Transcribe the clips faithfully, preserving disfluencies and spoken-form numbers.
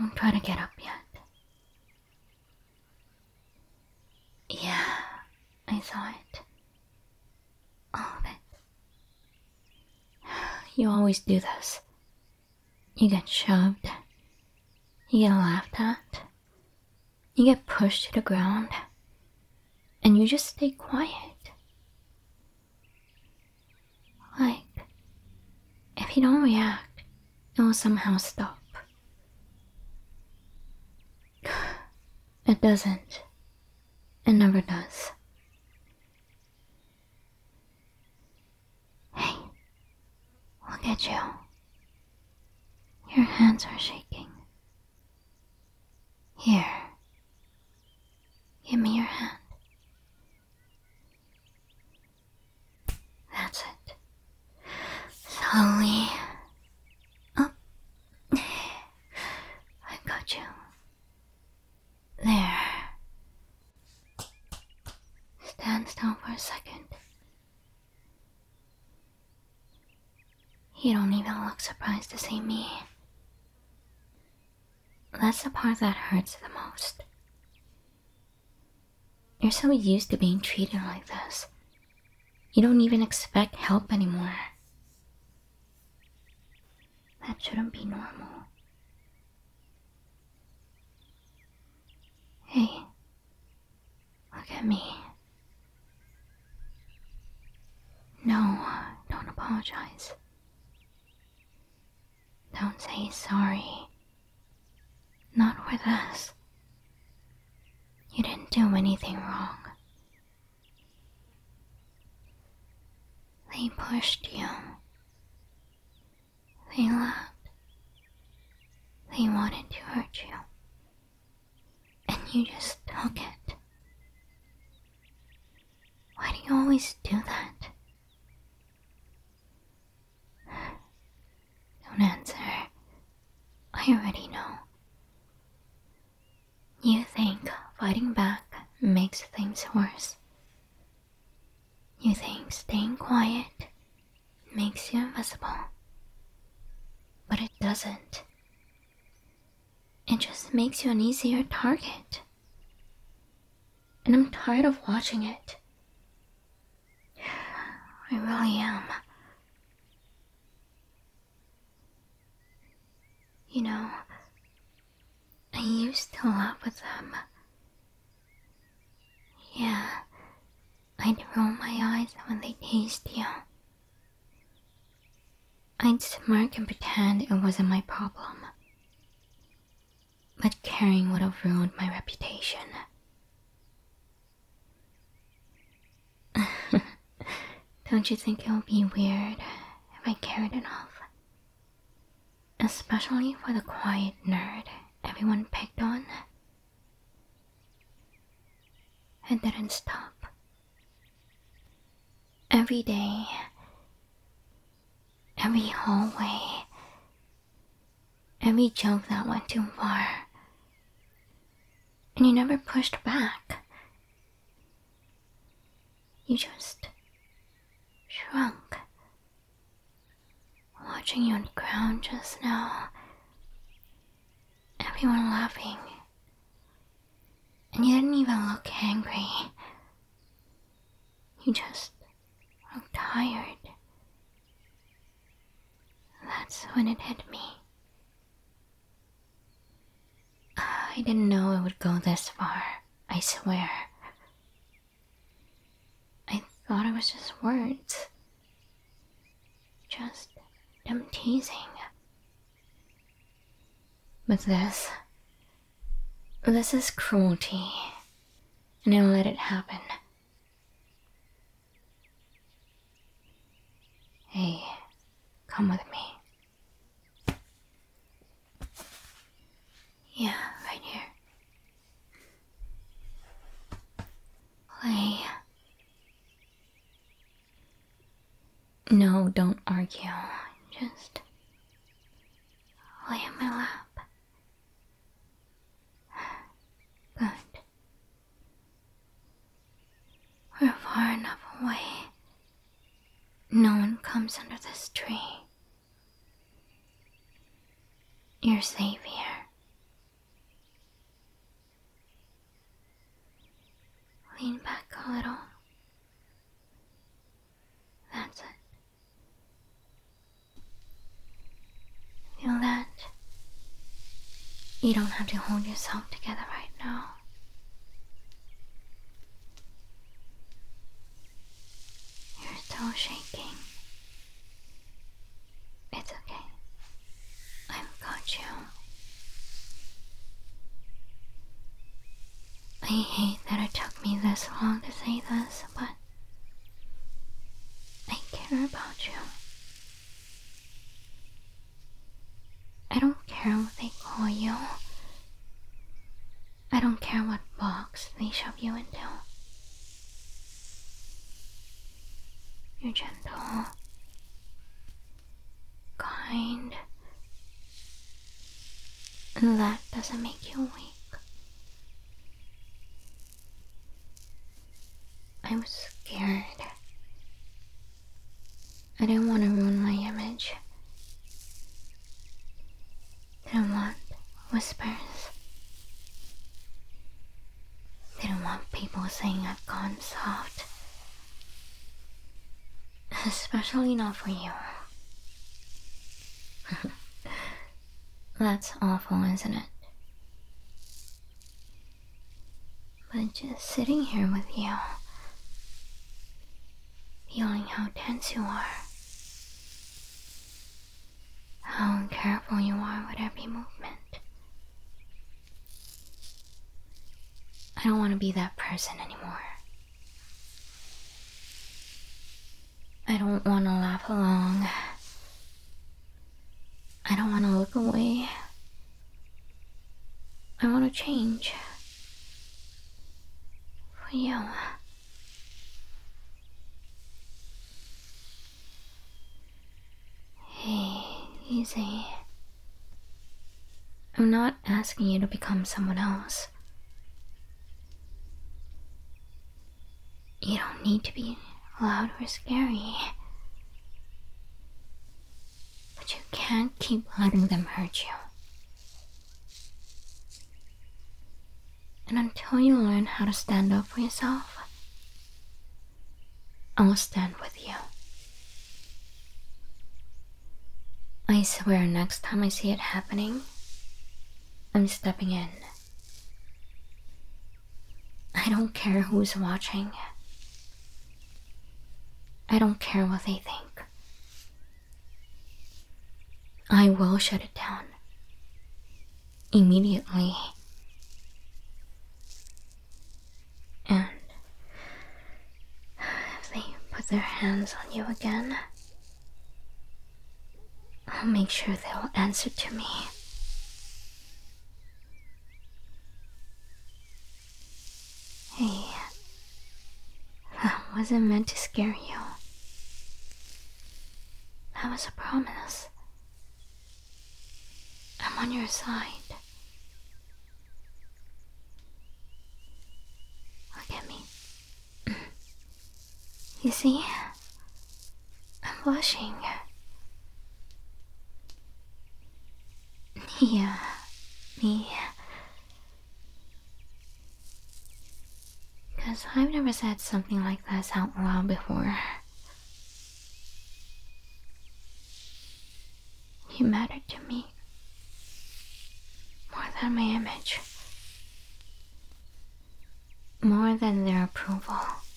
Don't try to get up yet. Yeah, I saw it. All of it. You always do this. You get shoved. You get laughed at. You get pushed to the ground. And you just stay quiet. Like, if you don't react, it will somehow stop. It doesn't. It never does. Hey, look at you. Your hands are shaking. Here. Give me your hand. That's it. Slowly. Up. I got you. There. Stand still for a second. You don't even look surprised to see me. That's the part that hurts the most. You're so used to being treated like this. You don't even expect help anymore. That shouldn't be normal. Hey, look at me. No, don't apologize. Don't say sorry. Not for this. You didn't do anything wrong. They pushed you. They laughed. They wanted to hurt you. And you just took it. Why do you always do that? Don't answer. I already know. You think fighting back makes things worse. You think staying quiet makes you invisible. But it doesn't. It just makes you an easier target. And I'm tired of watching it. I really am. You know, I used to laugh with them. Yeah, I'd roll my eyes when they teased you. I'd smirk and pretend it wasn't my problem. But caring would have ruined my reputation. Don't you think it would be weird if I cared enough? Especially for the quiet nerd everyone picked on. It didn't stop. Every day, every hallway, every joke that went too far. And you never pushed back. You just shrunk. Watching you on the ground just now, everyone laughing, and you didn't even look angry. You just looked tired. That's when it hit me. I didn't know it would go this far, I swear. I thought it was just words. Just them teasing. But this... This is cruelty. And I'll let it happen. Hey, come with me. Yeah, right here. Play. No, don't argue. Just lay in my lap. Good. We're far enough away. No one comes under this tree. You're safe here. Lean back a little. That's it. Feel that? You don't have to hold yourself together right now. You're still shaking. It's okay. I've got you. I hate that it took me this long to say this, but I care about you. I don't care what they call you. I don't care what box they shove you into. You're gentle, kind, and that doesn't make you weak. I was scared. I didn't want to ruin my image. Didn't want whispers. Didn't want people saying I've gone soft. Especially not for you. That's awful, isn't it? But just sitting here with you, feeling how tense you are, how careful you are with every movement. I don't want to be that person anymore. I don't want to laugh along. I don't want to look away. I want to change. For you. Hey, easy. I'm not asking you to become someone else. You don't need to be loud or scary. But you can't keep letting them hurt you. And until you learn how to stand up for yourself, I will stand with you. I swear next time I see it happening, I'm stepping in. I don't care who's watching. I don't care what they think. I will shut it down. Immediately. And if they put their hands on you again, I'll make sure they'll answer to me. Hey, that wasn't meant to scare you. That was a promise. I'm on your side. Look at me. You see? I'm blushing. Yeah, me. Because I've never said something like this out loud before. You mattered to me. More than my image. More than their approval.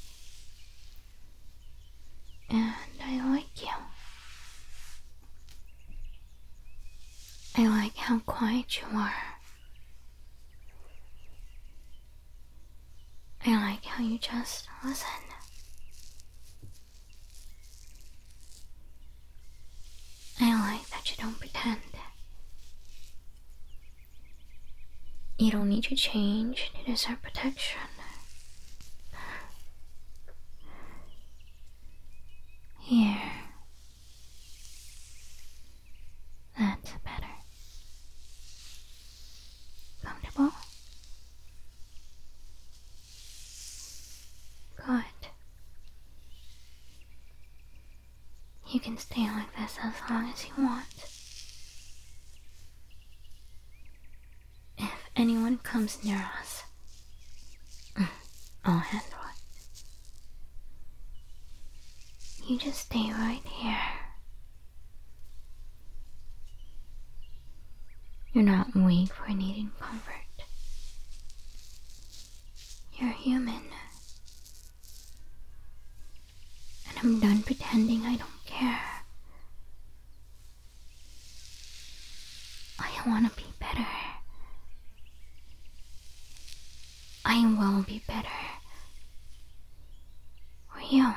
And I like you. I like how quiet you are. I like how you just listen. I like that you don't pretend. You don't need to change to deserve protection. Here. That's better. Comfortable? Good. You can stay like this as long as you want. If anyone comes near us, I'll handle it. You just stay right here. You're not weak for needing comfort. You're human. And I'm done pretending I don't care. I want to be better. I will be better. For you.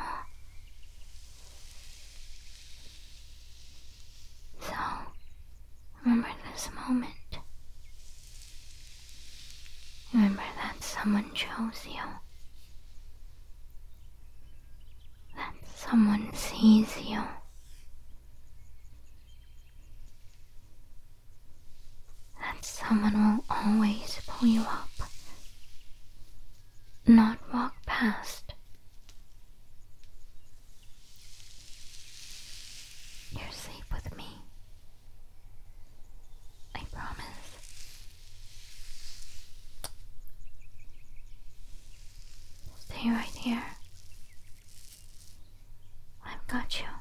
So, remember this moment. Remember that someone chose you. That someone sees you. That someone will always pull you up. Not walk past. You're safe with me. I promise. Stay right here. I've got you.